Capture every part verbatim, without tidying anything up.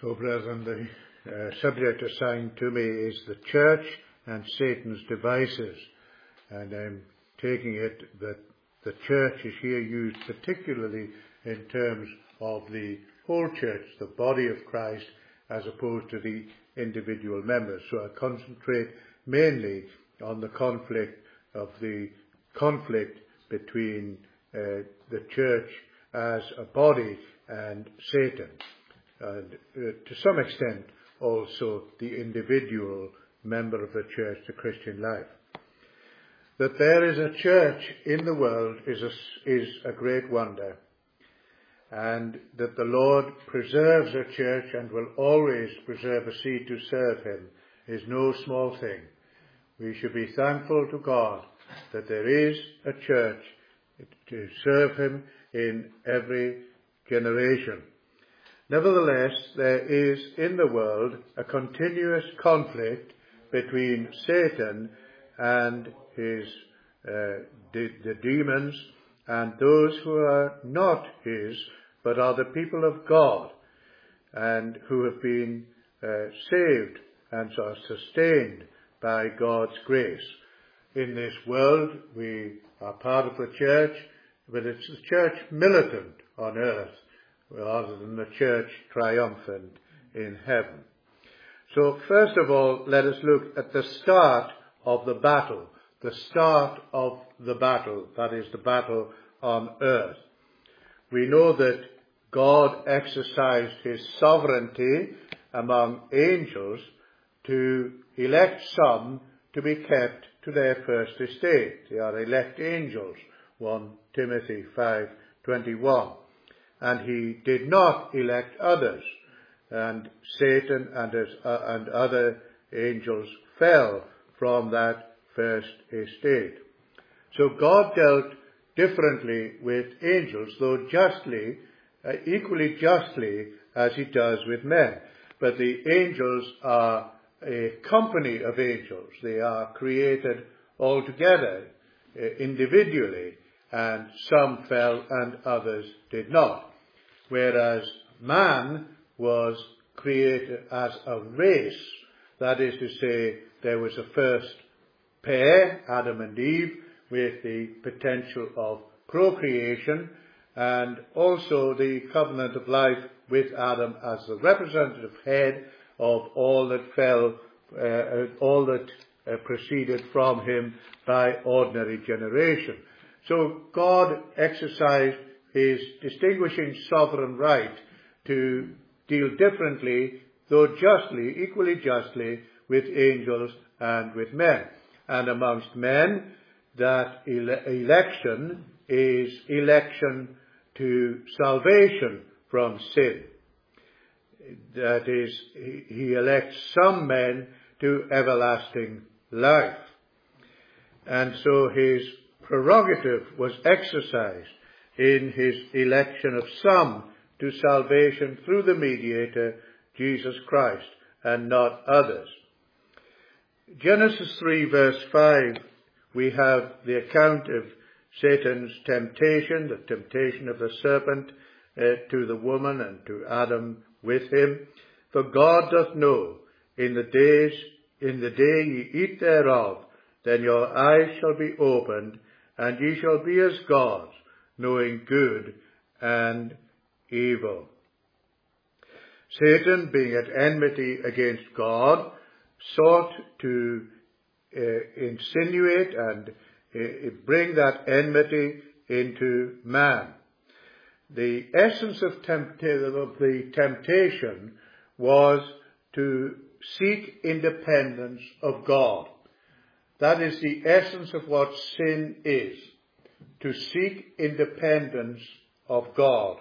So, brethren, the uh, subject assigned to me is the church and Satan's devices. And I'm taking it that the church is here used particularly in terms of the whole church, the body of Christ, as opposed to the individual members. So I concentrate mainly on the conflict of the conflict between uh, the church as a body and Satan. And uh, to some extent also the individual member of the church, the Christian life. That there is a church in the world is a, is a great wonder, and that the Lord preserves a church and will always preserve a seed to serve him is no small thing. We should be thankful to God that there is a church to serve him in every generation. Nevertheless, there is in the world a continuous conflict between Satan and his uh, the, the demons and those who are not his, but are the people of God and who have been uh, saved and are sustained by God's grace. In this world, we are part of the church, but it's the church militant on earth rather than the church triumphant in heaven. So first of all, let us look at the start of the battle. The start of the battle, that is the battle on earth. We know that God exercised his sovereignty among angels to elect some to be kept to their first estate. They are elect angels, First Timothy five twenty-one. And he did not elect others. And Satan and, his, uh, and other angels fell from that first estate. So God dealt differently with angels, though justly, uh, equally justly as he does with men. But the angels are a company of angels. They are created altogether, uh, individually, and some fell and others did not. Whereas man was created as a race. That is to say, there was a first pair, Adam and Eve, with the potential of procreation, and also the covenant of life with Adam as the representative head of all that fell, uh, all that uh, proceeded from him by ordinary generation. So God exercised his distinguishing sovereign right to deal differently, though justly, equally justly, with angels and with men. And amongst men, that ele- election is election to salvation from sin. That is, he, he elects some men to everlasting life. And so his prerogative was exercised in his election of some to salvation through the mediator, Jesus Christ, and not others. Genesis three verse five, we have the account of Satan's temptation, the temptation of the serpent uh, to the woman and to Adam with him. For God doth know, in the days, in the day ye eat thereof, then your eyes shall be opened, and ye shall be as gods, knowing good and evil. Satan, being at enmity against God, sought to uh, insinuate and uh, bring that enmity into man. The essence of, tempt- of the temptation was to seek independence of God. That is the essence of what sin is, to seek independence of God.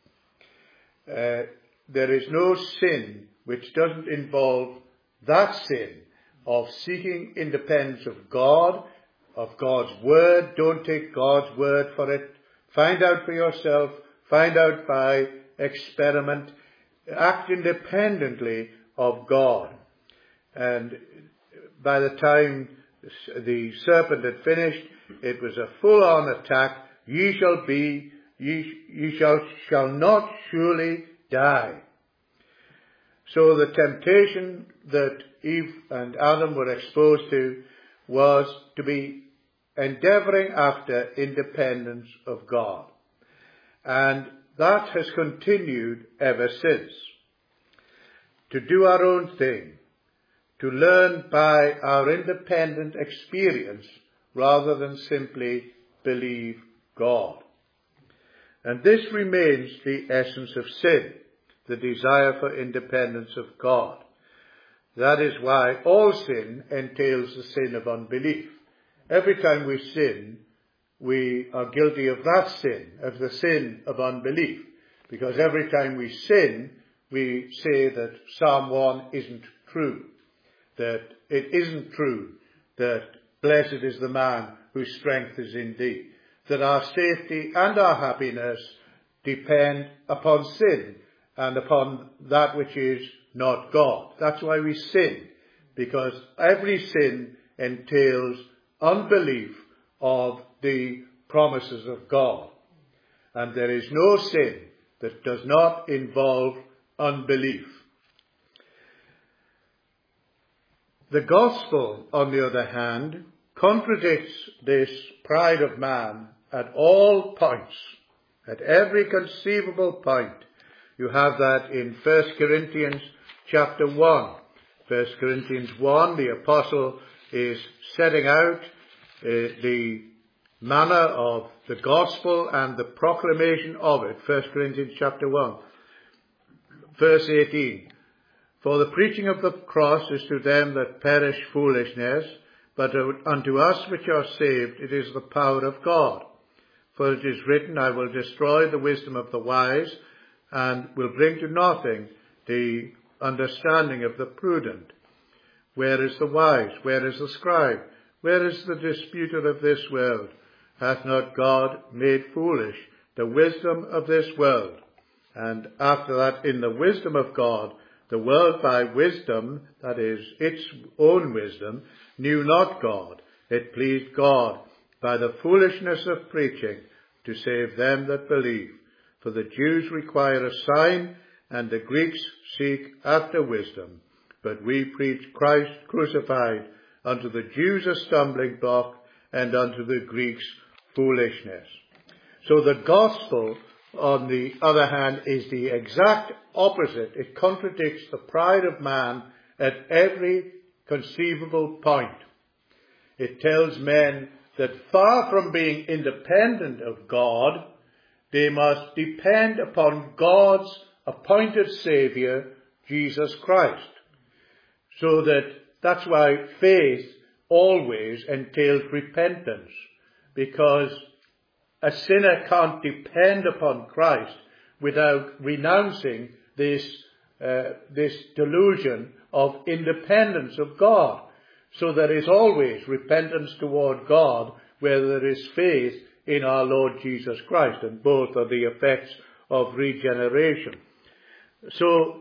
Uh, there is no sin which doesn't involve that sin of seeking independence of God, of God's word. Don't take God's word for it. Find out for yourself. Find out by experiment. Act independently of God. And by the time the serpent had finished, it was a full-on attack. Ye shall be, ye, ye shall, shall not surely die. So the temptation that Eve and Adam were exposed to was to be endeavouring after independence of God. And that has continued ever since. To do our own thing, to learn by our independent experience rather than simply believe God. And this remains the essence of sin, the desire for independence of God. That is why all sin entails the sin of unbelief. Every time we sin, we are guilty of that sin, of the sin of unbelief. Because every time we sin, we say that Psalm one isn't true. That it isn't true that blessed is the man whose strength is in thee. That our safety and our happiness depend upon sin and upon that which is not God. That's why we sin, because every sin entails unbelief of the promises of God. And there is no sin that does not involve unbelief. The gospel, on the other hand, contradicts this pride of man at all points, at every conceivable point. You have that in First Corinthians chapter one. First Corinthians one, the apostle is setting out uh, the manner of the gospel and the proclamation of it. First Corinthians chapter one, verse eighteen. For the preaching of the cross is to them that perish foolishness, but unto us which are saved it is the power of God. For it is written, I will destroy the wisdom of the wise, and will bring to nothing the understanding of the prudent. Where is the wise? Where is the scribe? Where is the disputer of this world? Hath not God made foolish the wisdom of this world? And after that, in the wisdom of God, the world by wisdom, that is, its own wisdom, knew not God. It pleased God by the foolishness of preaching to save them that believe. For the Jews require a sign, and the Greeks seek after wisdom. But we preach Christ crucified, unto the Jews a stumbling block, and unto the Greeks foolishness. So the gospel, on the other hand, is the exact opposite. It contradicts the pride of man at every conceivable point. It tells men that far from being independent of God, they must depend upon God's appointed Saviour, Jesus Christ. So that that's why faith always entails repentance, because a sinner can't depend upon Christ without renouncing this uh, this delusion of independence of God. So there is always repentance toward God where there is faith in our Lord Jesus Christ, and both are the effects of regeneration. So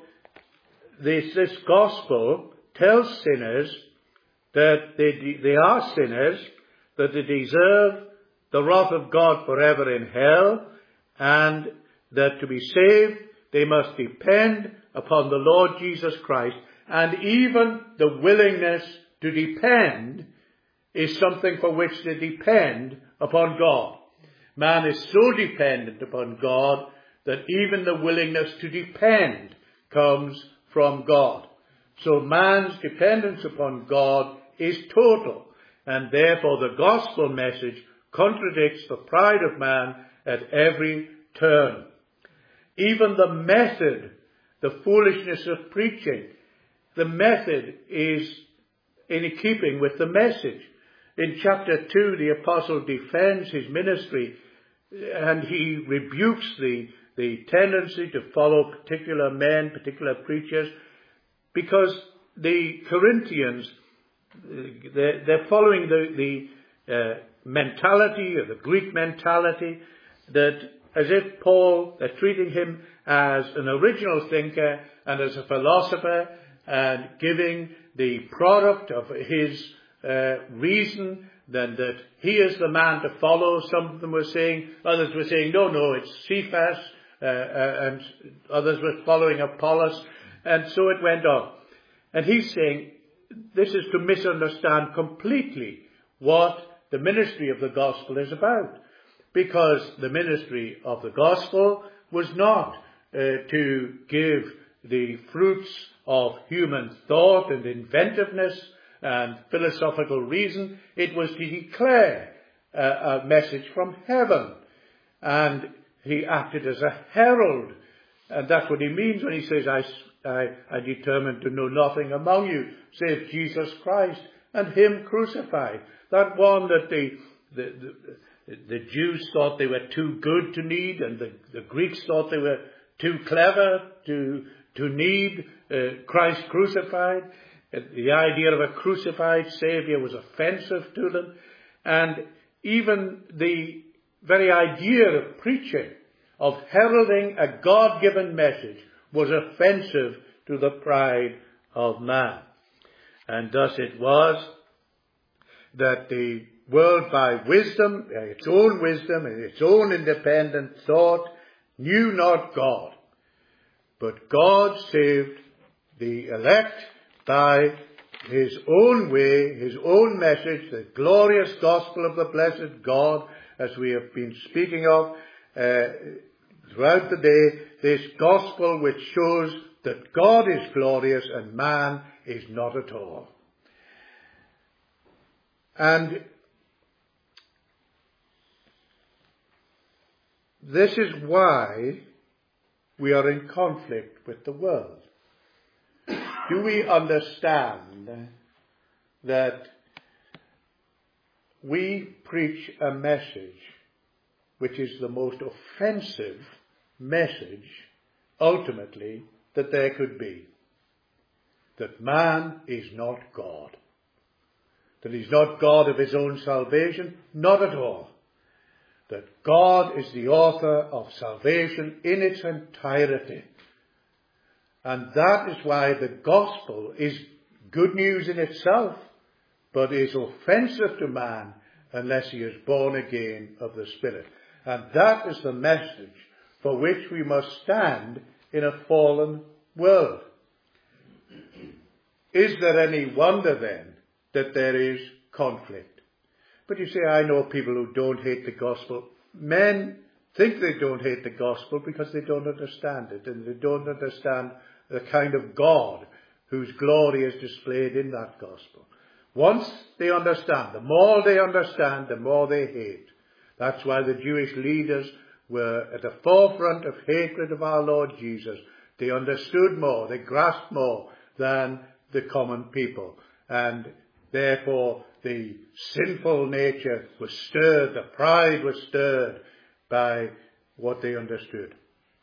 this, this gospel tells sinners that they, they are sinners, that they deserve the wrath of God forever in hell, and that to be saved they must depend upon the Lord Jesus Christ, and even the willingness to depend is something for which they depend upon God. Man is so dependent upon God that even the willingness to depend comes from God. So man's dependence upon God is total, and therefore the gospel message contradicts the pride of man at every turn. Even the method, the foolishness of preaching, the method is in keeping with the message. In chapter two, the apostle defends his ministry, and he rebukes the, the tendency to follow particular men, particular preachers, because the Corinthians, they're, they're following the, the uh, mentality, or the Greek mentality, that as if Paul, they're treating him as an original thinker and as a philosopher, and giving the product of his uh, reason, then that he is the man to follow. Some of them were saying, others were saying, no, no, it's Cephas, uh, uh, and others were following Apollos. And so it went on. And he's saying this is to misunderstand completely what the ministry of the gospel is about. Because the ministry of the gospel was not uh, to give the fruits of human thought and inventiveness and philosophical reason. It was to declare uh, a message from heaven. And he acted as a herald. And that's what he means when he says, I, I, I determined to know nothing among you save Jesus Christ and him crucified. That one that the, the, the, the Jews thought they were too good to need, and the, the Greeks thought they were too clever to, to need uh, Christ crucified. The idea of a crucified Saviour was offensive to them. And even the very idea of preaching, of heralding a God-given message, was offensive to the pride of man. And thus it was that the world, by wisdom, its own wisdom and its own independent thought, knew not God. But God saved the elect by his own way, his own message, the glorious gospel of the blessed God, as we have been speaking of uh, throughout the day, this gospel which shows that God is glorious and man is not at all. And this is why we are in conflict with the world. Do we understand that we preach a message which is the most offensive message, ultimately, that there could be? That man is not God. That he's not God of his own salvation? Not at all. That God is the author of salvation in its entirety. And that is why the gospel is good news in itself, but is offensive to man unless he is born again of the Spirit. And that is the message for which we must stand in a fallen world. Is there any wonder then that there is conflict? But you say, I know people who don't hate the gospel. Men think they don't hate the gospel because they don't understand it, and they don't understand the kind of God whose glory is displayed in that gospel. Once they understand, the more they understand, the more they hate. That's why the Jewish leaders were at the forefront of hatred of our Lord Jesus. They understood more, they grasped more than the common people. And therefore the sinful nature was stirred, the pride was stirred by what they understood.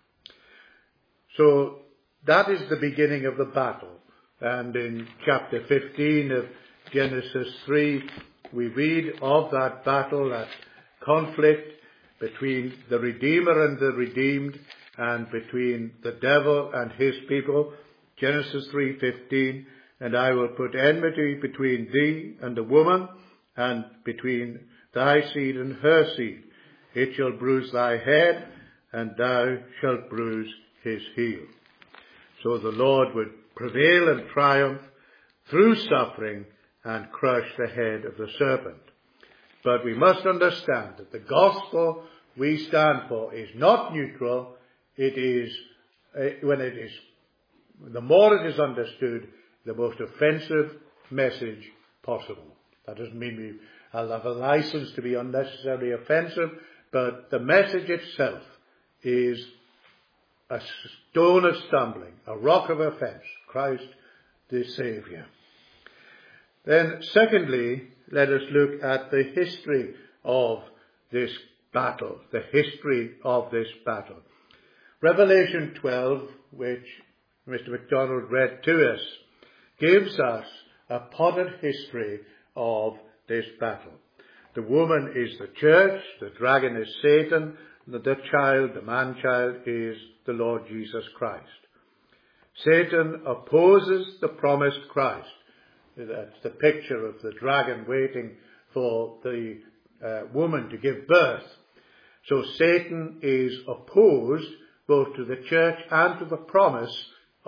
So that is the beginning of the battle. And in chapter fifteen of Genesis three, we read of that battle, that conflict between the Redeemer and the redeemed, and between the devil and his people. Genesis three fifteen, and I will put enmity between thee and the woman, and between thy seed and her seed. It shall bruise thy head, and thou shalt bruise his heel. So the Lord would prevail and triumph through suffering and crush the head of the serpent. But we must understand that the gospel we stand for is not neutral. It is, uh, when it is, the more it is understood, the most offensive message possible. That doesn't mean we I'll have a license to be unnecessarily offensive, but the message itself is a stone of stumbling, a rock of offence, Christ the Saviour. Then secondly, let us look at the history of this battle, the history of this battle. Revelation twelve, which Mister MacDonald read to us, gives us a potted history of this battle. The woman is the church, the dragon is Satan, and the child, the man-child, is the Lord Jesus Christ. Satan opposes the promised Christ. That's the picture of the dragon waiting for the uh, woman to give birth. So Satan is opposed both to the church and to the promise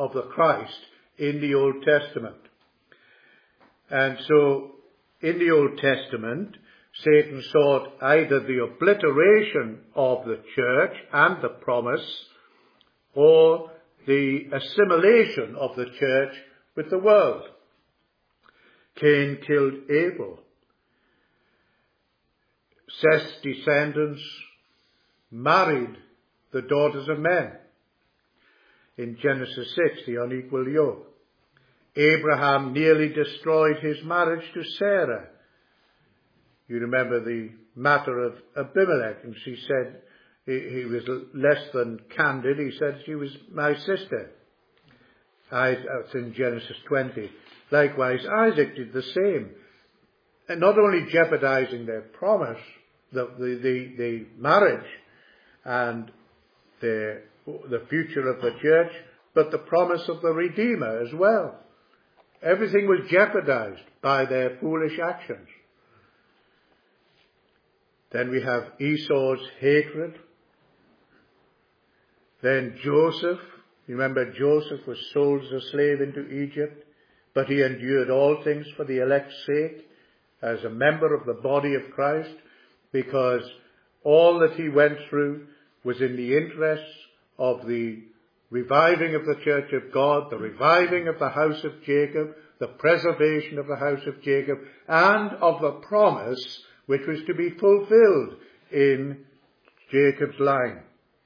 of the Christ in the Old Testament. And so, in the Old Testament, Satan sought either the obliteration of the church and the promise, or the assimilation of the church with the world. Cain killed Abel. Seth's descendants married the daughters of men. In Genesis six, the unequal yoke. Abraham nearly destroyed his marriage to Sarah. You remember the matter of Abimelech, and she said he, he was less than candid. He said she was my sister. I, that's in Genesis twenty. Likewise, Isaac did the same. And not only jeopardizing their promise, the, the, the, the marriage and the, the future of the church, but the promise of the Redeemer as well. Everything was jeopardized by their foolish actions. Then we have Esau's hatred. Then Joseph. You remember Joseph was sold as a slave into Egypt, but he endured all things for the elect's sake as a member of the body of Christ, because all that he went through was in the interests of the reviving of the church of God, the reviving of the house of Jacob, the preservation of the house of Jacob, and of the promise which was to be fulfilled in Jacob's line.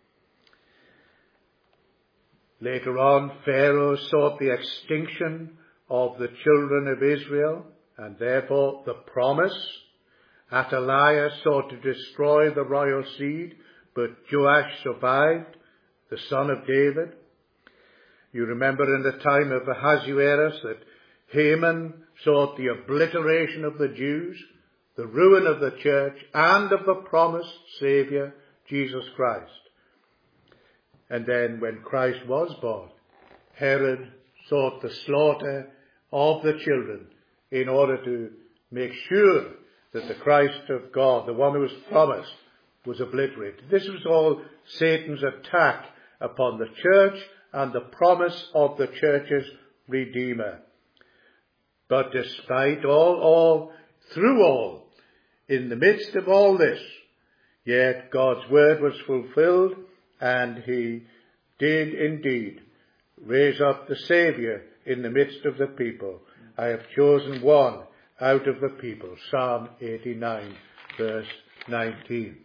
Later on, Pharaoh sought the extinction of the children of Israel, and therefore the promise. Athaliah sought to destroy the royal seed, but Joash survived, the son of David. You remember in the time of Ahasuerus that Haman sought the obliteration of the Jews, the ruin of the church, and of the promised Saviour, Jesus Christ. And then when Christ was born, Herod sought the slaughter of the children in order to make sure that the Christ of God, the one who was promised, was obliterated. This was all Satan's attack upon the church and the promise of the church's Redeemer. But despite all, all, through all, in the midst of all this, yet God's word was fulfilled, and he did indeed raise up the Saviour in the midst of the people. I have chosen one out of the people. Psalm eighty-nine, verse nineteen.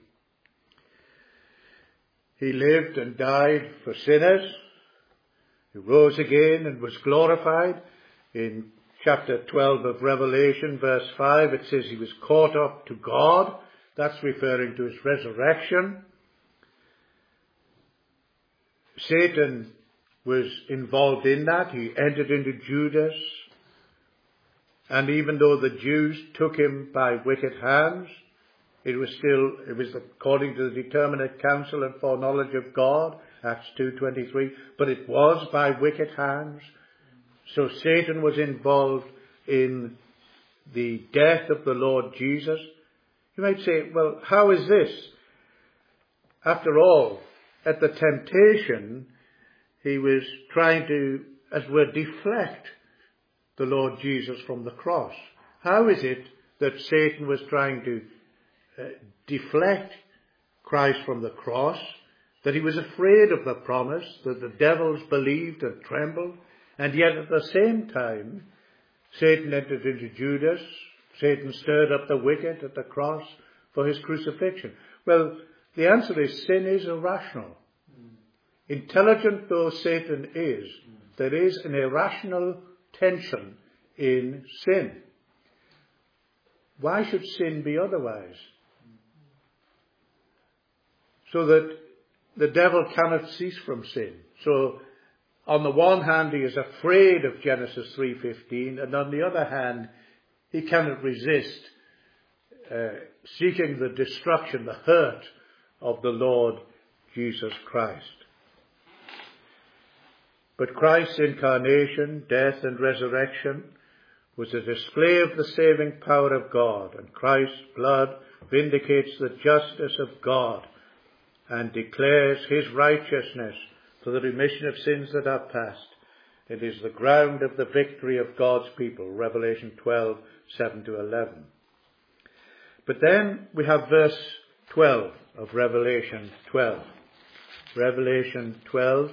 He lived and died for sinners. He rose again and was glorified. In chapter twelve of Revelation, verse five, it says he was caught up to God. That's referring to his resurrection. Satan was involved in that. He entered into Judas. And even though the Jews took him by wicked hands, it was still, it was according to the determinate counsel and foreknowledge of God, Acts two twenty-three, but it was by wicked hands. So Satan was involved in the death of the Lord Jesus. You might say, well, how is this? After all, at the temptation, he was trying to, as it were, deflect the Lord Jesus from the cross. How is it that Satan was trying to uh, deflect Christ from the cross, that he was afraid of the promise, that the devils believed and trembled, and yet at the same time, Satan entered into Judas, Satan stirred up the wicked at the cross for his crucifixion? Well, the answer is sin is irrational. Intelligent though Satan is, there is an irrational tension in sin. Why should sin be otherwise? So that the devil cannot cease from sin. So on the one hand, he is afraid of Genesis three fifteen, and on the other hand, he cannot resist uh, seeking the destruction, the hurt of the Lord Jesus Christ. But Christ's incarnation, death and resurrection was a display of the saving power of God, and Christ's blood vindicates the justice of God and declares his righteousness for the remission of sins that are past. It is the ground of the victory of God's people, Revelation twelve, seven to eleven. But then we have verse twelve of Revelation twelve. Revelation twelve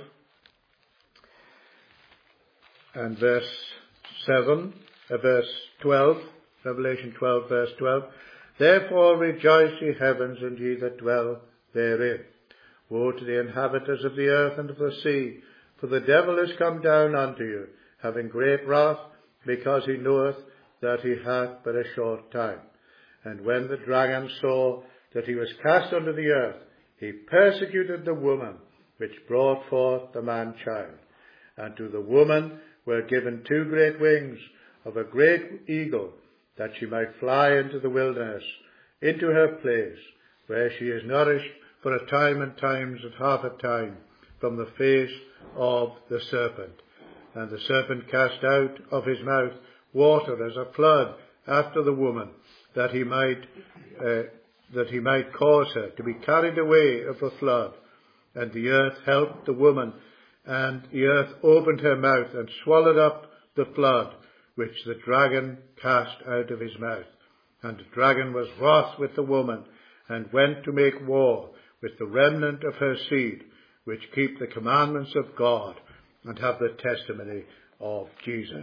and verse seven, uh, verse twelve, Revelation twelve, verse twelve. Therefore rejoice, ye heavens, and ye that dwell therein. Woe to the inhabitants of the earth and of the sea, for the devil is come down unto you, having great wrath, because he knoweth that he hath but a short time. And when the dragon saw that he was cast unto the earth, he persecuted the woman which brought forth the man-child. And to the woman were given two great wings of a great eagle, that she might fly into the wilderness, into her place, where she is nourished for a time and times and half a time from the face of the serpent. And the serpent cast out of his mouth water as a flood after the woman, that he might uh, that he might cause her to be carried away of the flood. And the earth helped the woman, and the earth opened her mouth and swallowed up the flood which the dragon cast out of his mouth. And the dragon was wroth with the woman, and went to make war with the remnant of her seed, which keep the commandments of God, and have the testimony of Jesus.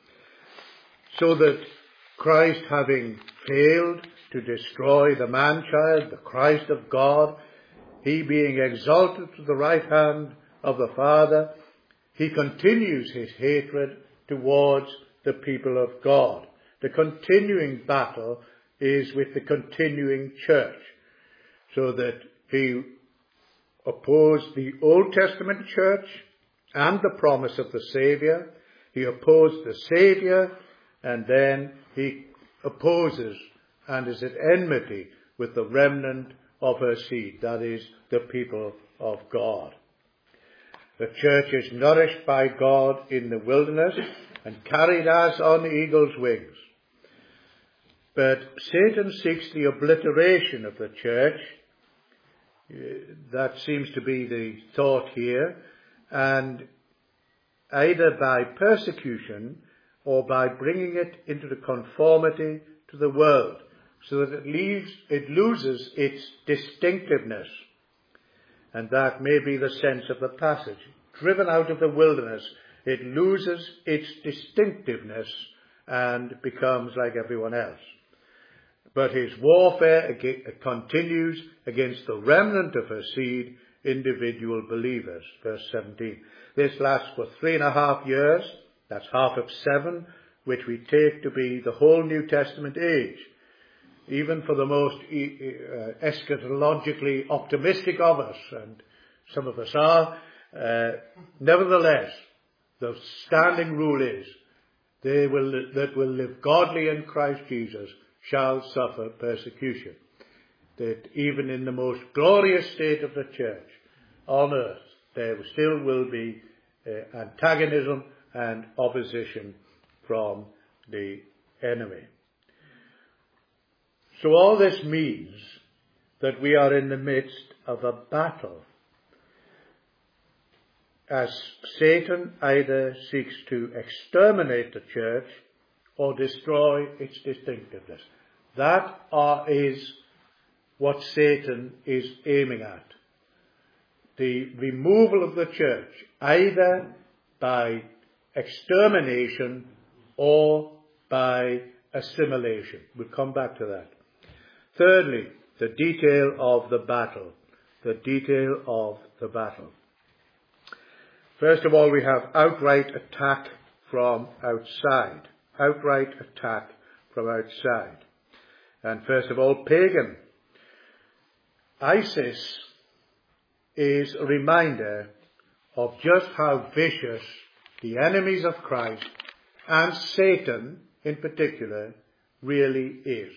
So that Christ, having failed to destroy the man-child, the Christ of God, he being exalted to the right hand of the Father, he continues his hatred towards the people of God. The continuing battle is with the continuing church, so that he opposed the Old Testament church and the promise of the Saviour. He opposed the Saviour, and then he opposes and is at enmity with the remnant of her seed, that is, the people of God. The church is nourished by God in the wilderness and carried as on eagle's wings. But Satan seeks the obliteration of the church. That seems to be the thought here. And either by persecution or by bringing it into the conformity to the world, so that it leaves, it loses its distinctiveness. And that may be the sense of the passage. Driven out of the wilderness, it loses its distinctiveness and becomes like everyone else. But his warfare continues against the remnant of her seed, individual believers. Verse seventeen. This lasts for three and a half years. That's half of seven, which we take to be the whole New Testament age. Even for the most uh, eschatologically optimistic of us, and some of us are, uh, nevertheless, the standing rule is, they will that will live godly in Christ Jesus shall suffer persecution. That even in the most glorious state of the church on earth, there still will be uh, antagonism and opposition from the enemy. So all this means that we are in the midst of a battle, as Satan either seeks to exterminate the church or destroy its distinctiveness. That are, is what Satan is aiming at. The removal of the church, either by extermination or by assimilation. We'll come back to that. Thirdly, the detail of the battle. The detail of the battle. First of all, we have outright attack from outside. Outright attack from outside. And first of all, pagan. ISIS is a reminder of just how vicious the enemies of Christ, and Satan in particular, really is.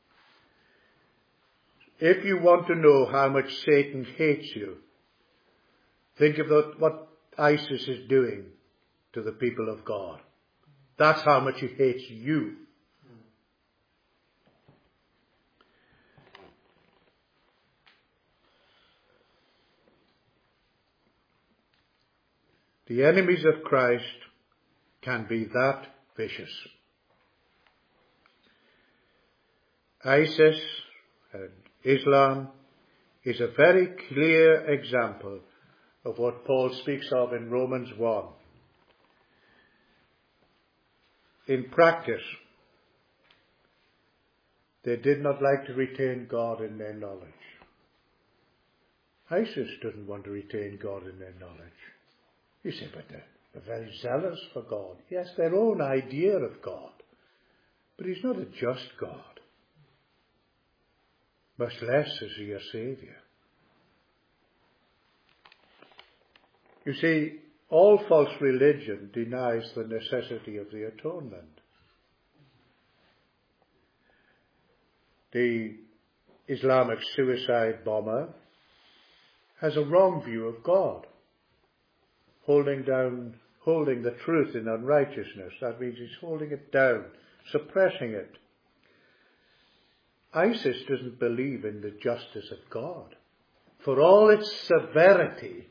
If you want to know how much Satan hates you, think of what ISIS is doing to the people of God. That's how much he hates you. The enemies of Christ can be that vicious. ISIS and Islam is a very clear example of what Paul speaks of in Romans one. In practice, they did not like to retain God in their knowledge. ISIS doesn't want to retain God in their knowledge. You say, but they're, they're very zealous for God. Yes, their own idea of God. But he's not a just God. Much less is he a saviour. You see, all false religion denies the necessity of the atonement. The Islamic suicide bomber has a wrong view of God, holding down, holding the truth in unrighteousness. That means he's holding it down, suppressing it. ISIS doesn't believe in the justice of God. For all its severity,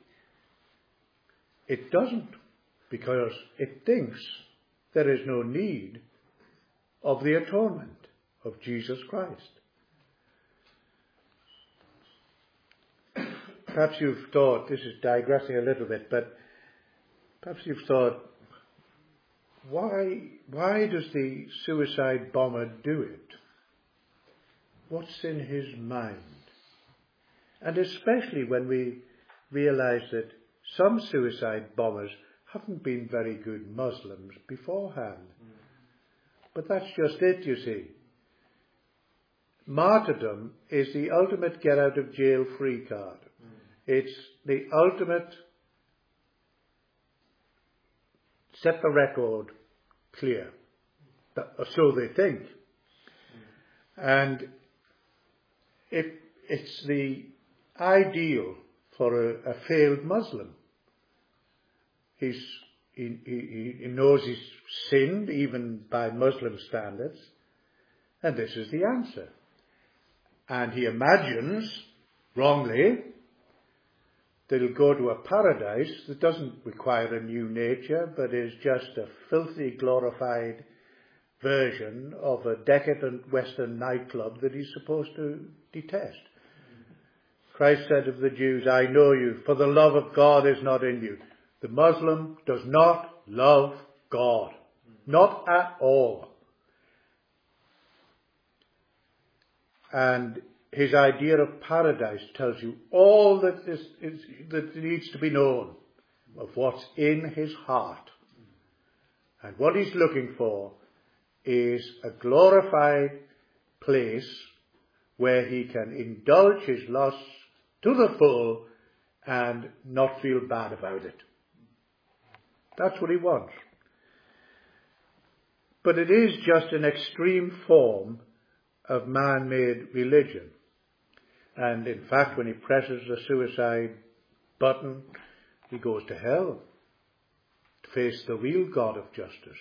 it doesn't, because it thinks there is no need of the atonement of Jesus Christ. Perhaps you've thought, this is digressing a little bit, but perhaps you've thought, why, why does the suicide bomber do it? What's in his mind? And especially when we realize that some suicide bombers haven't been very good Muslims beforehand. Mm. But that's just it, you see. Martyrdom is the ultimate get out of jail free card. Mm. It's the ultimate set the record clear. So they think. Mm. And if it's the ideal for a, a failed Muslim. He's, he, he, he knows he's sinned, even by Muslim standards, and this is the answer. And he imagines, wrongly, that he'll go to a paradise that doesn't require a new nature, but is just a filthy, glorified version of a decadent Western nightclub that he's supposed to detest. Christ said of the Jews, I know you, for the love of God is not in you. The Muslim does not love God. Not at all. And his idea of paradise tells you all that, is, is, that needs to be known of what's in his heart. And what he's looking for is a glorified place where he can indulge his lusts to the full and not feel bad about it. That's what he wants. But it is just an extreme form of man-made religion. And in fact, when he presses the suicide button, he goes to hell to face the real God of justice.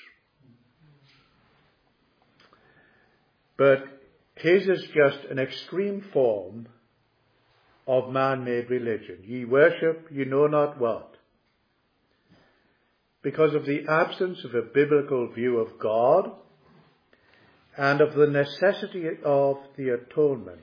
But his is just an extreme form of man-made religion. Ye worship, you know not what. Because of the absence of a biblical view of God and of the necessity of the atonement.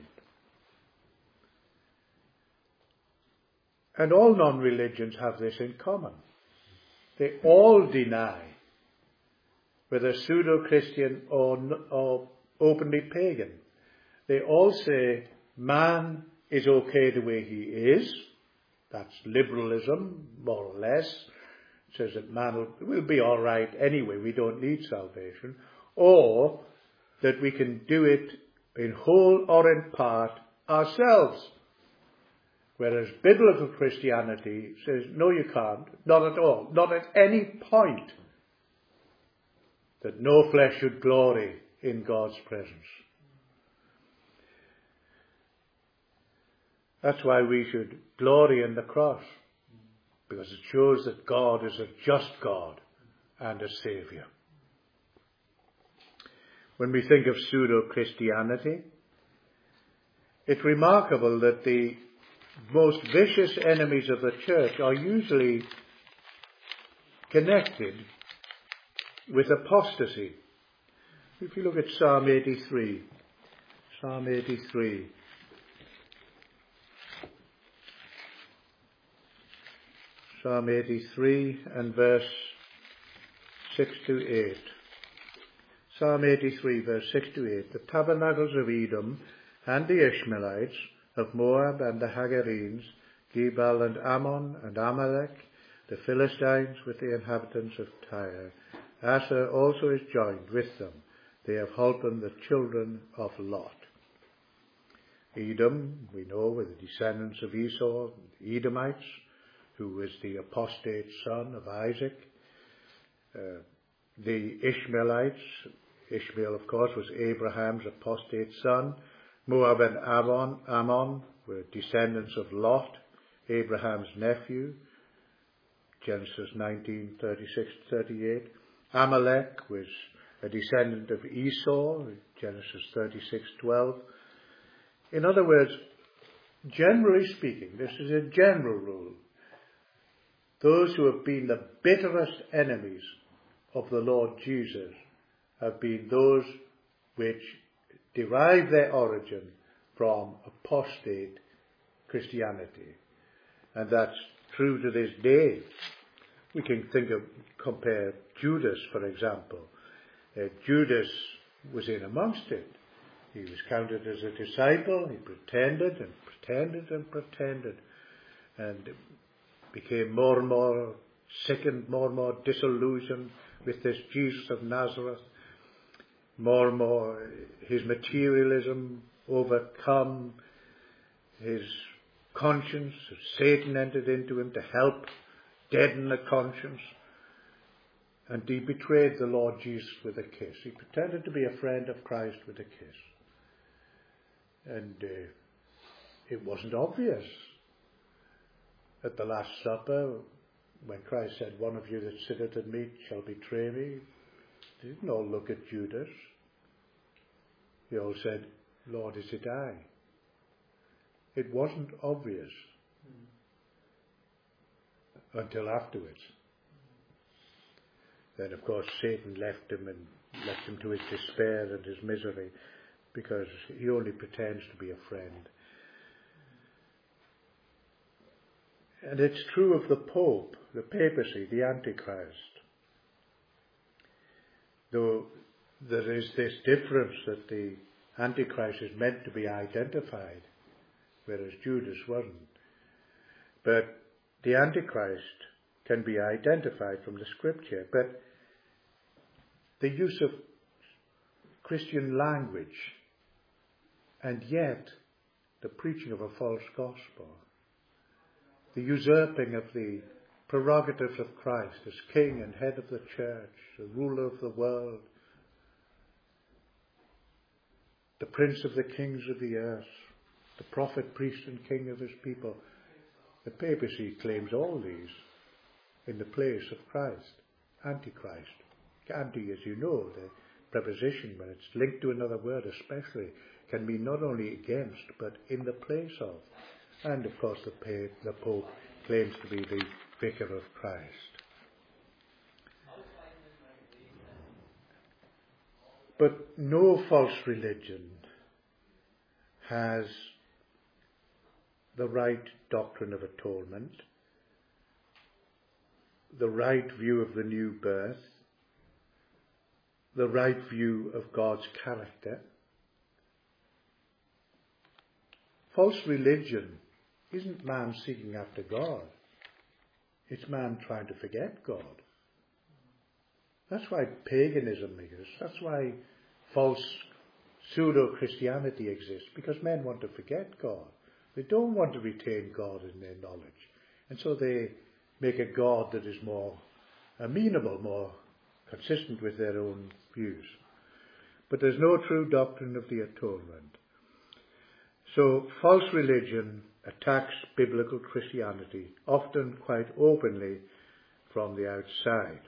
And all non-religions have this in common. They all deny, whether pseudo-Christian or, or openly pagan, they all say man is okay the way he is. That's liberalism, more or less. It says that man will, will be all right anyway, we don't need salvation. Or that we can do it in whole or in part ourselves. Whereas biblical Christianity says, no, you can't, not at all, not at any point, that no flesh should glory in God's presence. That's why we should glory in the cross, because it shows that God is a just God and a Saviour. When we think of pseudo-Christianity, it's remarkable that the most vicious enemies of the church are usually connected with apostasy. If you look at Psalm eighty-three, Psalm eighty-three. Psalm eighty-three and verse six to eight. Psalm eighty-three, verse six to eight. The tabernacles of Edom and the Ishmaelites, of Moab and the Hagarenes, Gebal and Ammon and Amalek, the Philistines with the inhabitants of Tyre. Asher also is joined with them. They have holpen the children of Lot. Edom, we know, were the descendants of Esau, the Edomites, who was the apostate son of Isaac. Uh, the Ishmaelites, Ishmael, of course, was Abraham's apostate son. Moab and Ammon, Ammon were descendants of Lot, Abraham's nephew. Genesis nineteen, thirty-six to thirty-eight. Amalek was a descendant of Esau, Genesis thirty-six, twelve. In other words, generally speaking, this is a general rule. Those who have been the bitterest enemies of the Lord Jesus have been those which derive their origin from apostate Christianity. And that's true to this day. We can think of, compare Judas, for example. Uh, Judas was in amongst it. He was counted as a disciple. He pretended and pretended and pretended and became more and more sickened, more and more disillusioned with this Jesus of Nazareth. More and more his materialism overcome his conscience. Satan entered into him to help deaden the conscience. And he betrayed the Lord Jesus with a kiss. He pretended to be a friend of Christ with a kiss. And uh, it wasn't obvious. At the Last Supper, when Christ said, "One of you that sitteth at meat shall betray me," they didn't all look at Judas. They all said, "Lord, is it I?" It wasn't obvious mm. until afterwards. Then, of course, Satan left him and left him to his despair and his misery, because he only pretends to be a friend. And it's true of the Pope, the papacy, the Antichrist. Though there is this difference that the Antichrist is meant to be identified, whereas Judas wasn't. But the Antichrist can be identified from the Scripture. But the use of Christian language, and yet the preaching of a false gospel, the usurping of the prerogatives of Christ as King and head of the church, the ruler of the world, the prince of the kings of the earth, the prophet, priest and king of his people. The papacy claims all these in the place of Christ, Antichrist. Anti, as you know, the preposition, when it's linked to another word especially, can mean not only against, but in the place of. And of course the, pa- the Pope claims to be the vicar of Christ. But no false religion has the right doctrine of atonement, the right view of the new birth, the right view of God's character. False religion isn't man seeking after God. It's man trying to forget God. That's why paganism exists. That's why false pseudo-Christianity exists, because men want to forget God. They don't want to retain God in their knowledge. And so they make a God that is more amenable, more consistent with their own views. But there's no true doctrine of the atonement. So false religion attacks biblical Christianity, often quite openly from the outside.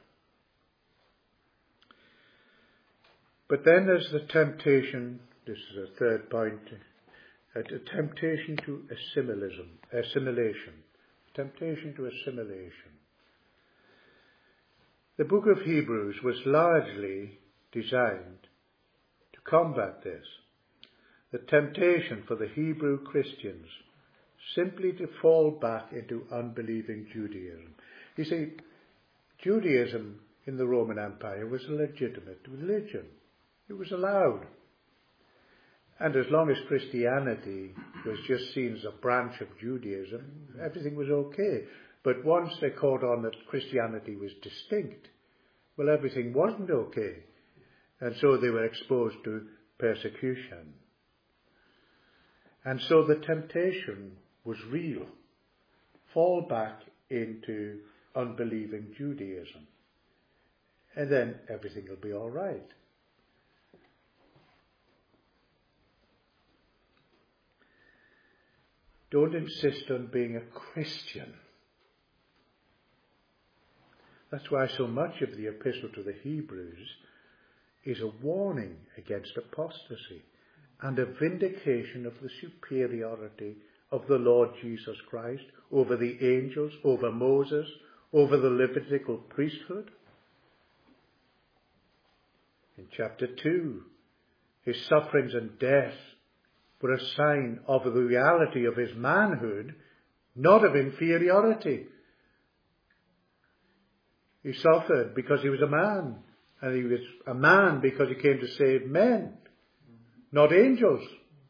But then there's the temptation, this is a third point, a temptation to assimilism, assimilation, temptation to assimilation. The book of Hebrews was largely designed to combat this. The temptation for the Hebrew Christians simply to fall back into unbelieving Judaism. You see, Judaism in the Roman Empire was a legitimate religion. It was allowed. And as long as Christianity was just seen as a branch of Judaism, everything was okay. But once they caught on that Christianity was distinct, well, everything wasn't okay. And so they were exposed to persecution. And so the temptation was real. Fall back into unbelieving Judaism. And then everything will be all right. Don't insist on being a Christian. That's why so much of the epistle to the Hebrews is a warning against apostasy and a vindication of the superiority of the Lord Jesus Christ over the angels, over Moses, over the Levitical priesthood. In chapter two, his sufferings and death were a sign of the reality of his manhood, not of inferiority. He suffered because he was a man, and he was a man because he came to save men, not angels.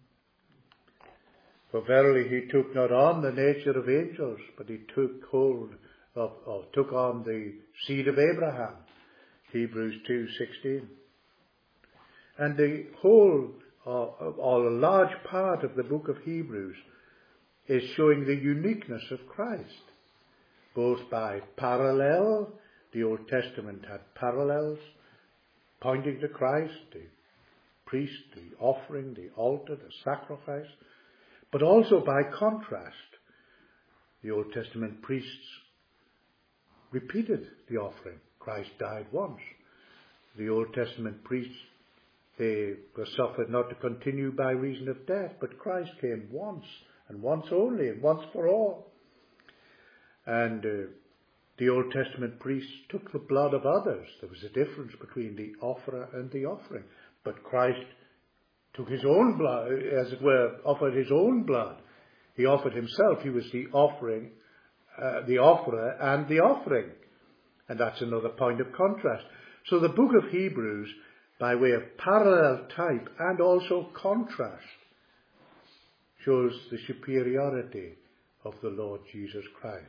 For verily he took not on the nature of angels, but he took hold of, or took on the seed of Abraham. Hebrews two sixteen. And the whole, or, or a large part of the book of Hebrews is showing the uniqueness of Christ, both by parallel. The Old Testament had parallels pointing to Christ, the priest, the offering, the altar, the sacrifice, but also by contrast. The Old Testament priests repeated the offering. Christ died once. The Old Testament priests, they were suffered not to continue by reason of death, but Christ came once, and once only, and once for all. And uh, the Old Testament priests took the blood of others. There was a difference between the offerer and the offering. But Christ took his own blood, as it were, offered his own blood. He offered himself. He was the offering, uh, the offerer and the offering. And that's another point of contrast. So the book of Hebrews, by way of parallel type and also contrast, shows the superiority of the Lord Jesus Christ.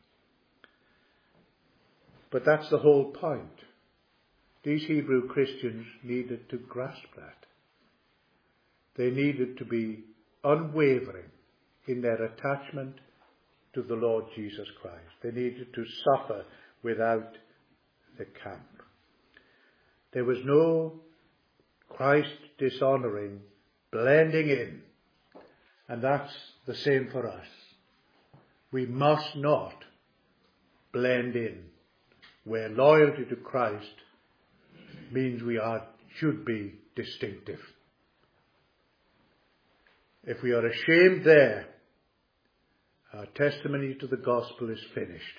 But that's the whole point. These Hebrew Christians needed to grasp that. They needed to be unwavering in their attachment to the Lord Jesus Christ. They needed to suffer without the camp. There was no Christ dishonoring blending in. And that's the same for us. We must not blend in, where loyalty to Christ means we are should be distinctive. If we are ashamed there, our testimony to the gospel is finished.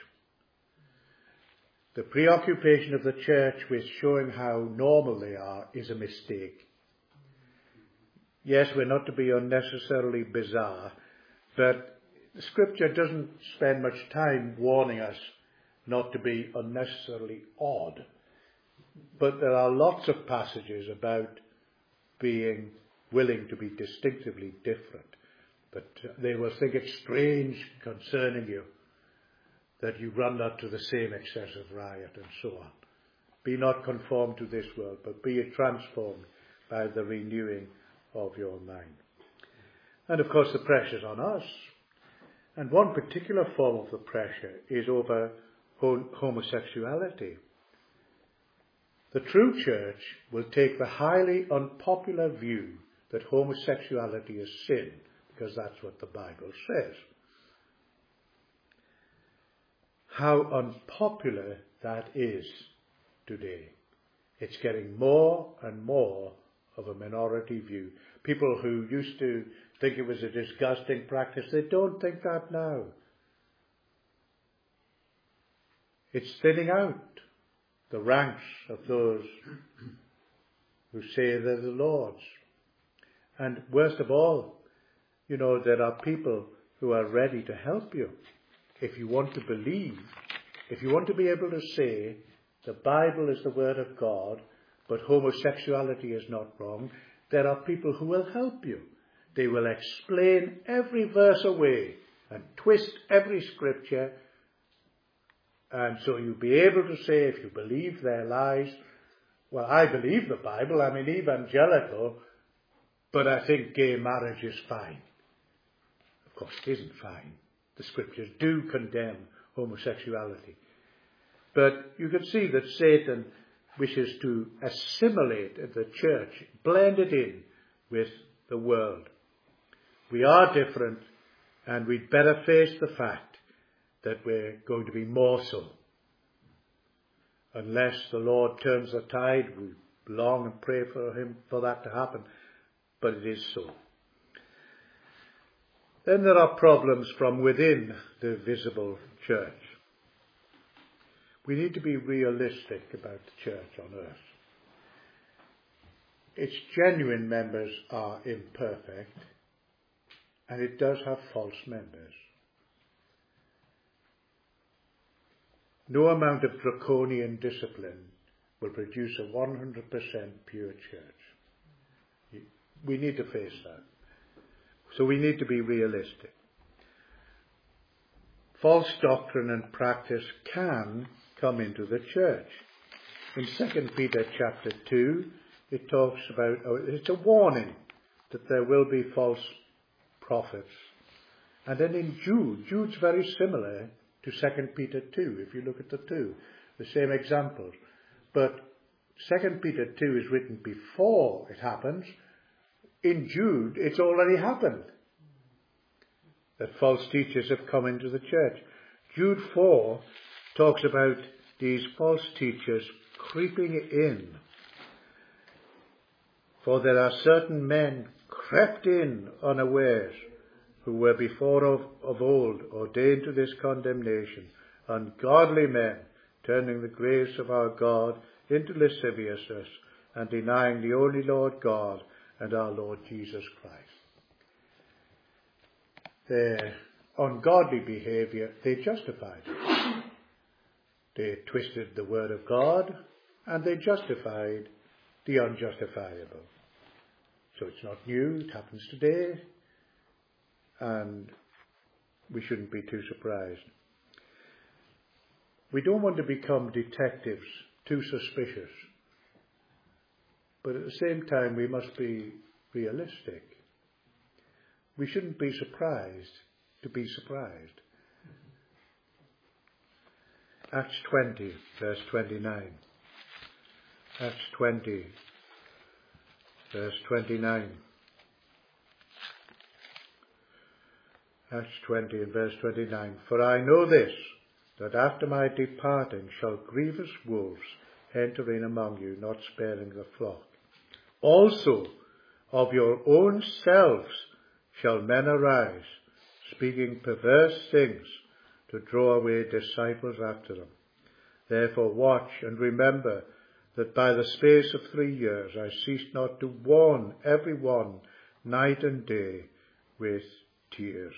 The preoccupation of the church with showing how normal they are is a mistake. Yes, we're not to be unnecessarily bizarre, but the Scripture doesn't spend much time warning us not to be unnecessarily odd. But there are lots of passages about being willing to be distinctively different. But they will think it strange concerning you that you run not to the same excessive riot and so on. Be not conformed to this world, but be transformed by the renewing of your mind. And of course the pressure's on us. And one particular form of the pressure is over homosexuality. The true church will take the highly unpopular view that homosexuality is sin, because that's what the Bible says. How unpopular that is today. It's getting more and more of a minority view. People who used to think it was a disgusting practice, they don't think that now. It's thinning out. the ranks of those who say they're the Lord's. And worst of all, you know, there are people who are ready to help you. If you want to believe, if you want to be able to say the Bible is the Word of God, but homosexuality is not wrong, there are people who will help you. They will explain every verse away and twist every scripture. And so you'll be able to say, if you believe their lies, well, I believe the Bible, I'm an evangelical, but I think gay marriage is fine. Of course, it isn't fine. The scriptures do condemn homosexuality. But you can see that Satan wishes to assimilate the church, blend it in with the world. We are different, and we'd better face the fact that we're going to be more so. Unless the Lord turns the tide, we long and pray for him for that to happen, but it is so. Then there are problems from within the visible church. We need to be realistic about the church on earth. Its genuine members are imperfect, and it does have false members. No amount of draconian discipline will produce a one hundred percent pure church. We need to face that. So we need to be realistic. False doctrine and practice can come into the church. In Second Peter chapter two, it talks about, oh, it's a warning that there will be false prophets. And then in Jude, Jude's very similar to Second Peter two, if you look at the two, the same examples. But Second Peter two is written before it happens. In Jude, it's already happened that false teachers have come into the church. Jude four talks about these false teachers creeping in. For there are certain men crept in unawares, who were before of, of old ordained to this condemnation, ungodly men, turning the grace of our God into lasciviousness, and denying the only Lord God and our Lord Jesus Christ. Their ungodly behaviour, they justified it. They twisted the word of God, and they justified the unjustifiable. So it's not new, it happens today, and we shouldn't be too surprised. We don't want to become detectives, too suspicious. But at the same time, we must be realistic. We shouldn't be surprised to be surprised. Acts twenty, verse twenty-nine. Acts twenty, verse twenty-nine. Acts twenty and verse twenty-nine. For I know this, that after my departing shall grievous wolves enter in among you, not sparing the flock. Also of your own selves shall men arise, speaking perverse things, to draw away disciples after them. Therefore watch and remember that by the space of three years I ceased not to warn every one night and day with tears.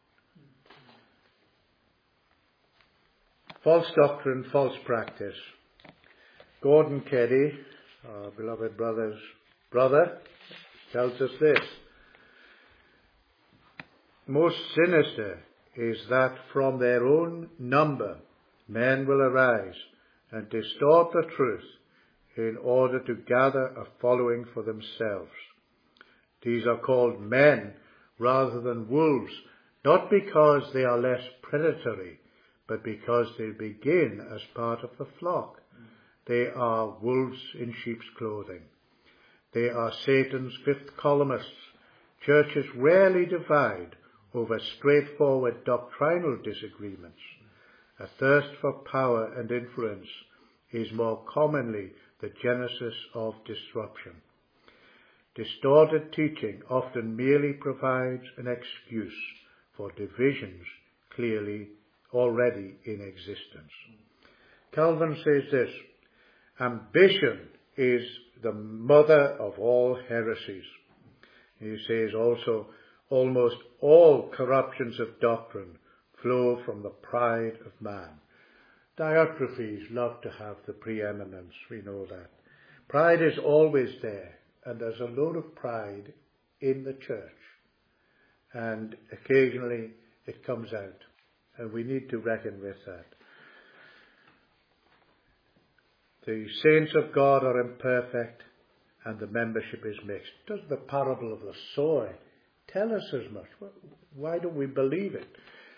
False doctrine, false practice. Gordon Keddy, our beloved brother's brother, tells us this. Most sinister is that from their own number men will arise and distort the truth in order to gather a following for themselves. These are called men rather than wolves, not because they are less predatory, but because they begin as part of the flock. They are wolves in sheep's clothing. They are Satan's fifth columnists. Churches rarely divide over straightforward doctrinal disagreements. A thirst for power and influence is more commonly the genesis of disruption. Distorted teaching often merely provides an excuse for divisions clearly already in existence. Calvin says this, Ambition is the mother of all heresies. He says also, almost all corruptions of doctrine flow from the pride of man. Diotrephes love to have the preeminence, we know that. Pride is always there, and there's a load of pride in the church. And occasionally it comes out, and we need to reckon with that. The saints of God are imperfect, and the membership is mixed. Does the parable of the sower tell us as much? Why don't we believe it?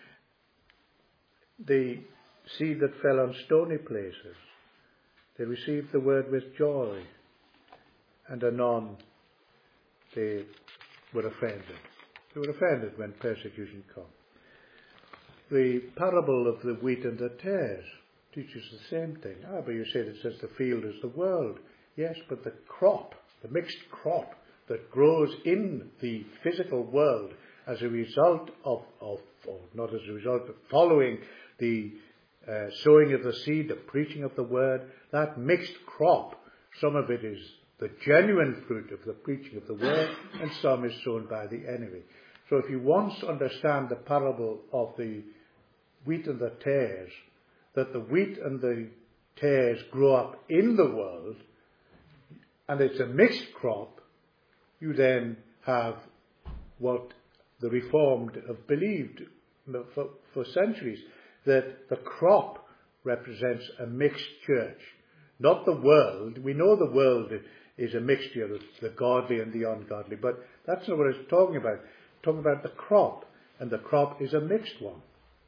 The seed that fell on stony places, they received the word with joy, and anon they were offended. They were offended when persecution came. The parable of the wheat and the tares teaches the same thing. Ah, but you said it says the field is the world. Yes, but the crop, the mixed crop that grows in the physical world as a result of, of or not as a result of following the uh, sowing of the seed, the preaching of the word, that mixed crop, some of it is the genuine fruit of the preaching of the word, and some is sown by the enemy. So if you once understand the parable of the wheat and the tares, that the wheat and the tares grow up in the world, and it's a mixed crop, you then have what the Reformed have believed for, for centuries, that the crop represents a mixed church, not the world. We know the world is a mixture of the godly and the ungodly, but that's not what it's talking about. It's talking about the crop, and the crop is a mixed one.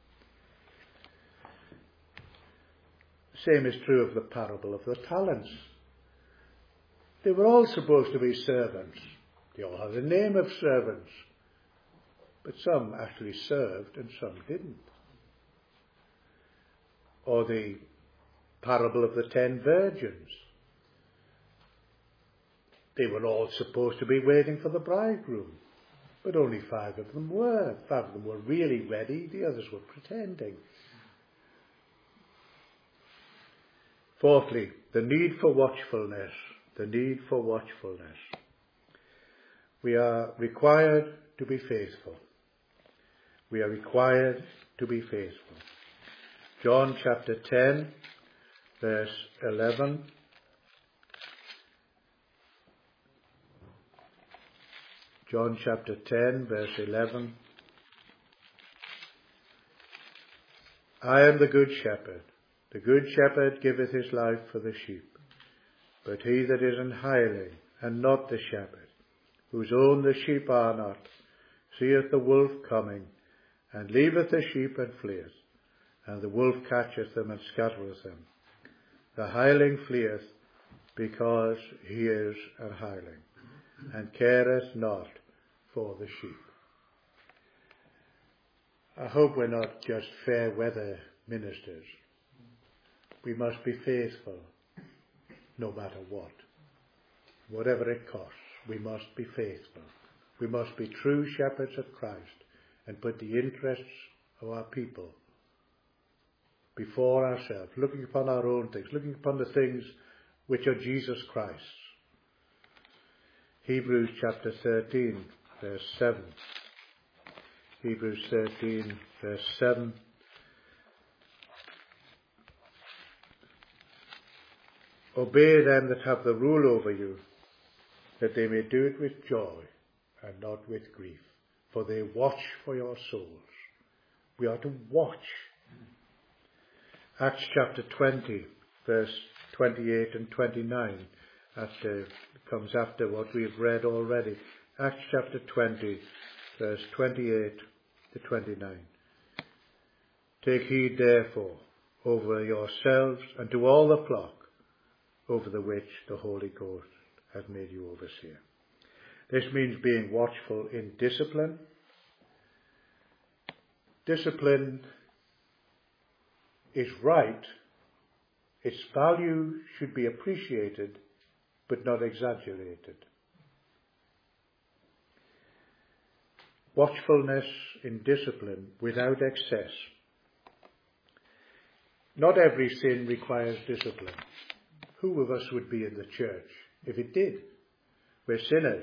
Same is true of the parable of the talents. They were all supposed to be servants. They all have the name of servants. But some actually served and some didn't. Or the parable of the ten virgins. They were all supposed to be waiting for the bridegroom. But only five of them were. Five of them were really ready. The others were pretending. Fourthly, the need for watchfulness. The need for watchfulness. We are required to be faithful. We are required to be faithful. John chapter ten, verse eleven. John chapter ten, verse eleven. I am the good shepherd. The good shepherd giveth his life for the sheep. But he that is an hireling, and not the shepherd, whose own the sheep are not, seeth the wolf coming, and leaveth the sheep and fleeth. And the wolf catcheth them and scattereth them. The hireling fleeth, because he is an hireling, and careth not for the sheep. I hope we're not just fair weather ministers. We must be faithful, no matter what. Whatever it costs, we must be faithful. We must be true shepherds of Christ and put the interests of our people before ourselves, looking upon our own things, looking upon the things which are Jesus Christ's. Hebrews chapter thirteen, verse seven. Hebrews thirteen, verse seven. Obey them that have the rule over you, that they may do it with joy and not with grief, for they watch for your souls. We are to watch. Acts chapter twenty, verse twenty-eight and twenty-nine, after, comes after what we have read already. Acts chapter twenty, verse twenty-eight to twenty-nine. Take heed therefore over yourselves and to all the flock, over the which the Holy Ghost has made you overseer. This means being watchful in discipline. Discipline is right. Its value should be appreciated, but not exaggerated. Watchfulness in discipline without excess. Not every sin requires discipline. who of us would be in the church if it did? We're sinners.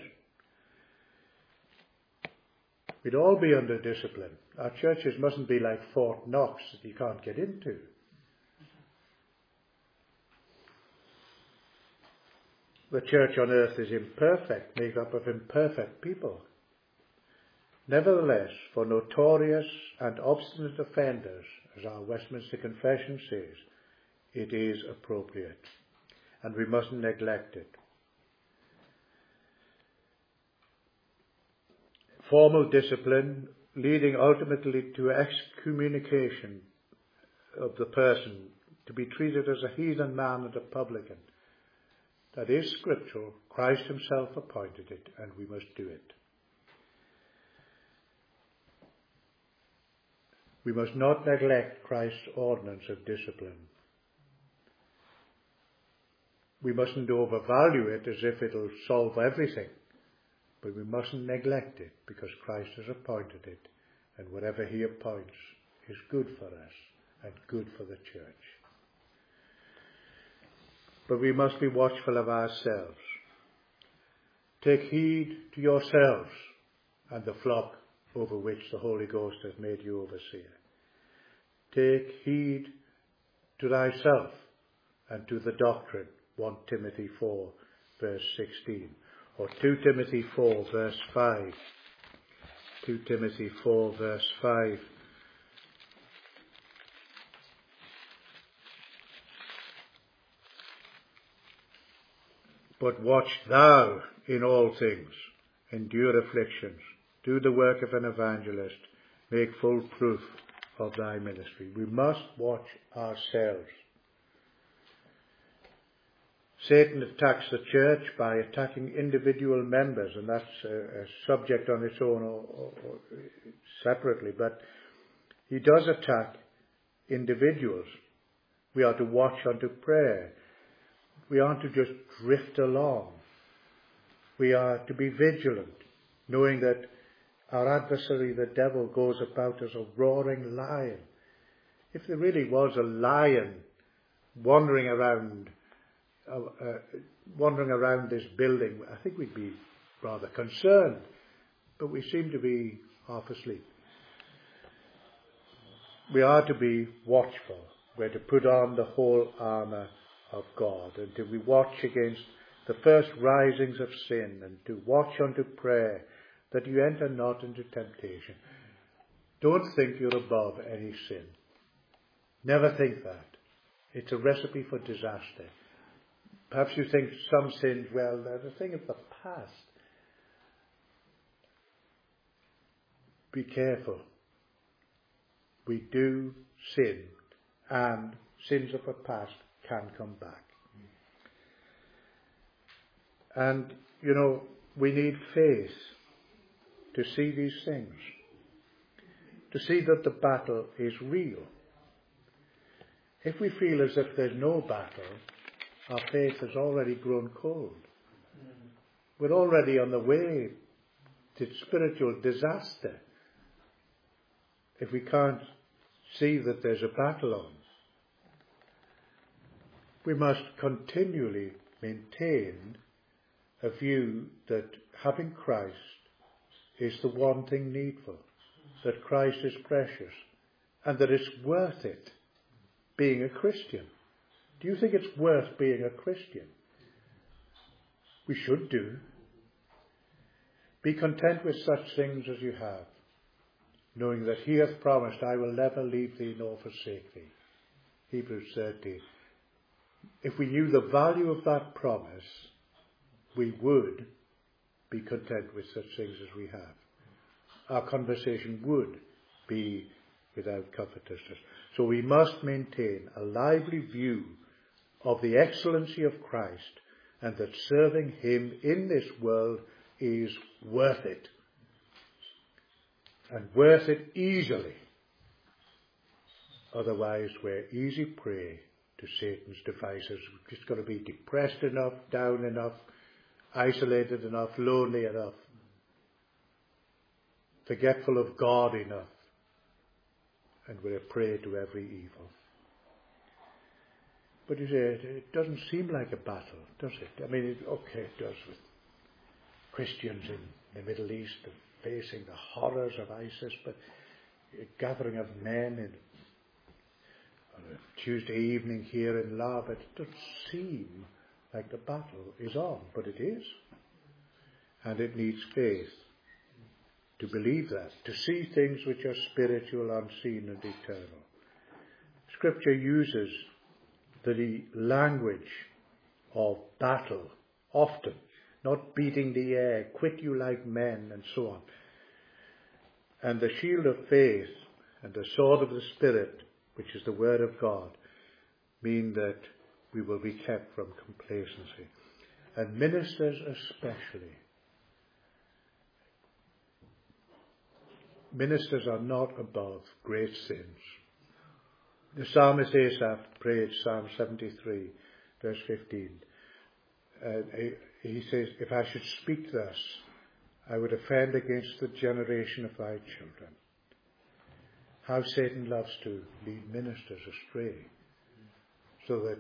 We'd all be under discipline. Our churches mustn't be like Fort Knox that you can't get into. The church on earth is imperfect, made up of imperfect people. Nevertheless, for notorious and obstinate offenders, as our Westminster Confession says, it is appropriate, and we mustn't neglect it. Formal discipline leading ultimately to excommunication of the person, to be treated as a heathen man and a publican. That is scriptural. Christ himself appointed it, and we must do it. We must not neglect Christ's ordinance of discipline. We mustn't overvalue it as if it'll solve everything. But we mustn't neglect it, because Christ has appointed it, and whatever he appoints is good for us and good for the church. But we must be watchful of ourselves. Take heed to yourselves and the flock over which the Holy Ghost has made you overseer. Take heed to thyself and to the doctrine, First Timothy four, verse sixteen. Or Second Timothy four, verse five. Second Timothy four, verse five. But watch thou in all things, endure afflictions, do the work of an evangelist, make full proof of thy ministry. We must watch ourselves. Satan attacks the church by attacking individual members, and that's a, a subject on its own or, or, or separately, but he does attack individuals. We are to watch unto prayer. We aren't to just drift along. We are to be vigilant, knowing that our adversary, the devil, goes about as a roaring lion. If there really was a lion wandering around Uh, uh, wandering around this building, I think we'd be rather concerned, but we seem to be half asleep. We are to be watchful. We're to put on the whole armour of God, and to be watch against the first risings of sin, and to watch unto prayer, that you enter not into temptation. Don't think you're above any sin. Never think that. It's a recipe for disaster. Perhaps you think some sins, well, they're a thing of the past. Be careful. We do sin, and sins of the past can come back. And, you know, we need faith to see these things, to see that the battle is real. If we feel as if there's no battle, our faith has already grown cold. We're already on the way to spiritual disaster if we can't see that there's a battle on. We must continually maintain a view that having Christ is the one thing needful, that Christ is precious, and that it's worth it being a Christian. Do you think it's worth being a Christian? We should do. Be content with such things as you have, knowing that he hath promised, I will never leave thee nor forsake thee. Hebrews thirteen. If we knew the value of that promise, we would be content with such things as we have. Our conversation would be without covetousness. So we must maintain a lively view of the excellency of Christ, and that serving him in this world is worth it. And worth it easily. Otherwise we're easy prey to Satan's devices. We've just got to be depressed enough, down enough, isolated enough, lonely enough, forgetful of God enough, and we're a prey to every evil. But you say, it doesn't seem like a battle, does it? I mean, it, okay, it does with Christians in the Middle East facing the horrors of ISIS, but a gathering of men in, on a Tuesday evening here in Lava, it doesn't seem like the battle is on, but it is. And it needs faith to believe that, to see things which are spiritual, unseen and eternal. Scripture uses the language of battle often, not beating the air, quit you like men and so on. And the shield of faith and the sword of the Spirit, which is the word of God, mean that we will be kept from complacency. And ministers especially. Ministers are not above great sins. The psalmist Asaph prayed Psalm seventy-three, verse fifteen. Uh, he says, if I should speak thus, I would offend against the generation of thy children. How Satan loves to lead ministers astray, so that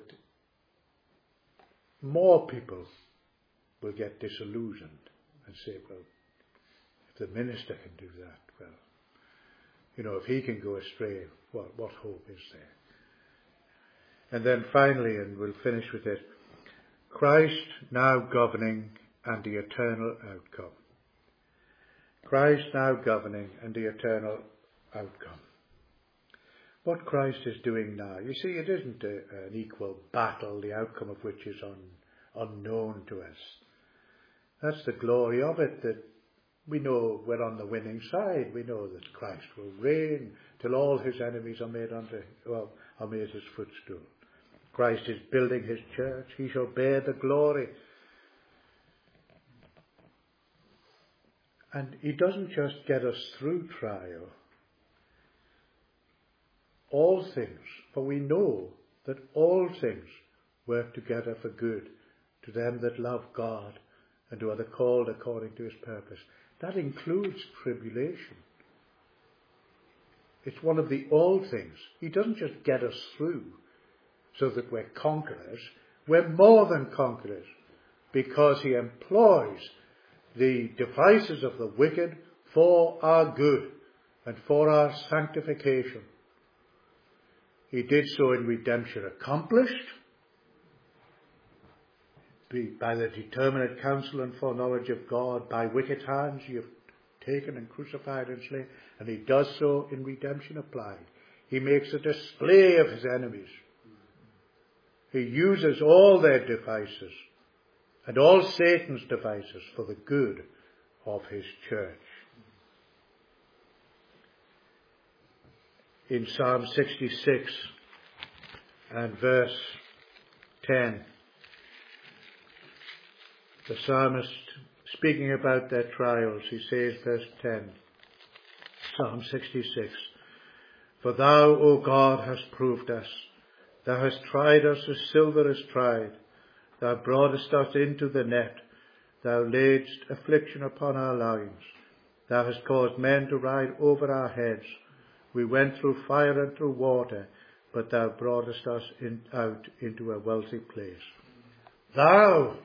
more people will get disillusioned and say, well, if the minister can do that, well, you know, if he can go astray, what, what hope is there? And then finally, and we'll finish with it, Christ now governing and the eternal outcome. Christ now governing and the eternal outcome. What Christ is doing now, you see, it isn't a, an equal battle, the outcome of which is un, unknown to us. That's the glory of it, that we know we're on the winning side. We know that Christ will reign till all his enemies are made under, well, are made his footstool. Christ is building his church. He shall bear the glory. And he doesn't just get us through trial. All things, for we know that all things work together for good to them that love God and who are the called according to his purpose. That includes tribulation. It's one of the all things. He doesn't just get us through so that we're conquerors. We're more than conquerors because he employs the devices of the wicked for our good and for our sanctification. He did so in redemption accomplished by the determinate counsel and foreknowledge of God. By wicked hands you have taken and crucified and slain, and he does so in redemption applied. He makes a display of his enemies. He uses all their devices and all Satan's devices for the good of his church. In Psalm sixty-six and verse ten, the psalmist, speaking about their trials, he says, verse ten, Psalm sixty-six, for thou, O God, hast proved us. Thou hast tried us as silver is tried. Thou broughtest us into the net. Thou laidst affliction upon our loins. Thou hast caused men to ride over our heads. We went through fire and through water, but thou broughtest us in, out into a wealthy place. Thou!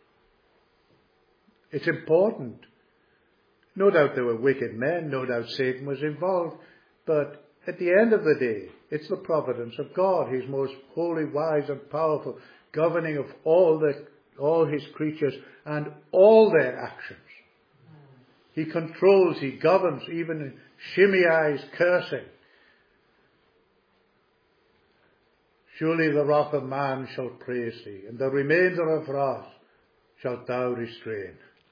It's important. No doubt there were wicked men, no doubt Satan was involved, but at the end of the day, it's the providence of God. He's most holy, wise and powerful, governing of all the, all his creatures and all their actions. He controls, he governs, even Shimei's cursing. Surely the wrath of man shall praise thee, and the remainder of wrath shalt thou restrain.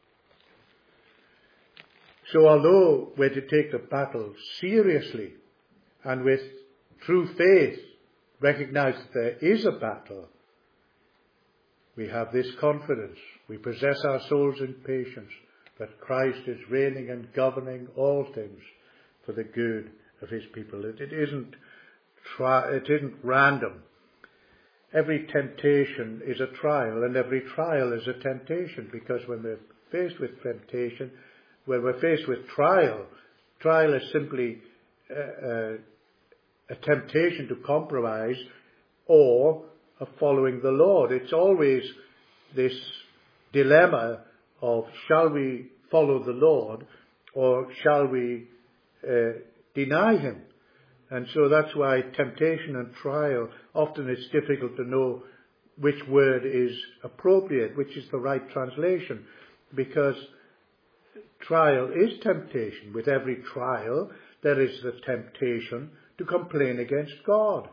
So although we're to take the battle seriously and with true faith recognize that there is a battle, we have this confidence. We possess our souls in patience that Christ is reigning and governing all things for the good of his people. It, it isn't tri- it isn't random. Every temptation is a trial, and every trial is a temptation, because when we're faced with temptation, when we're faced with trial, trial is simply uh, uh, a temptation to compromise or of following the Lord. It's always this dilemma of, shall we follow the Lord or shall we uh, deny him? And so that's why temptation and trial, often it's difficult to know which word is appropriate, which is the right translation, because trial is temptation. With every trial, there is the temptation to complain against God.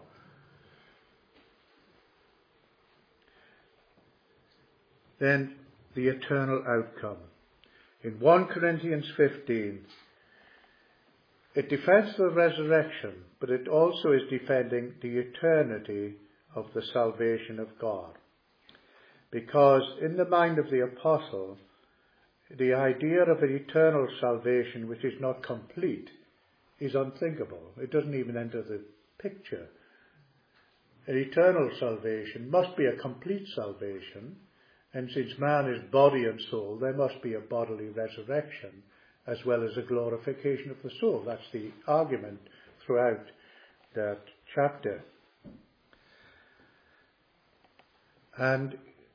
Then the eternal outcome. In First Corinthians fifteen, it defends the resurrection, but it also is defending the eternity of the salvation of God. Because in the mind of the apostle, the idea of an eternal salvation which is not complete is unthinkable. It doesn't even enter the picture. An eternal salvation must be a complete salvation, and since man is body and soul, there must be a bodily resurrection as well as a glorification of the soul. That's the argument throughout that chapter. And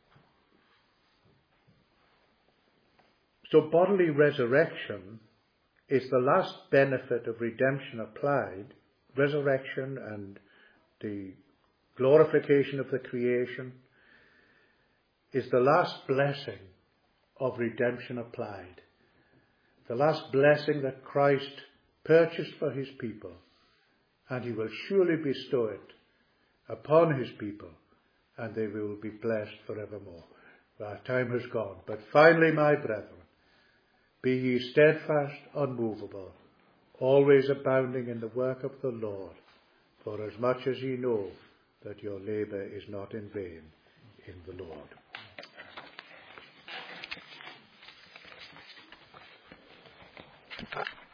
so bodily resurrection is the last benefit of redemption applied, resurrection and the glorification of the creation is the last blessing of redemption applied. The last blessing that Christ purchased for his people, and he will surely bestow it upon his people, and they will be blessed forevermore. Our time has gone. But finally, my brethren, be ye steadfast, unmovable, always abounding in the work of the Lord, for as much as ye know that your labour is not in vain in the Lord. Thank you.